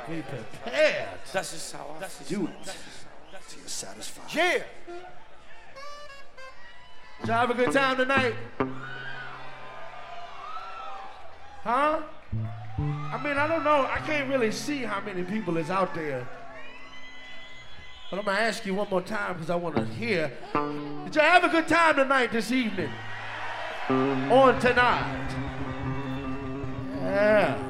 Be prepared. Das ist how I Do it till you're satisfied. Yeah. Did y'all have a good time tonight? Huh? I mean, I don't know. I can't really see how many people is out there. But I'm going to ask you one more time because I want to hear. Did y'all have a good time tonight, this evening? On tonight? Yeah.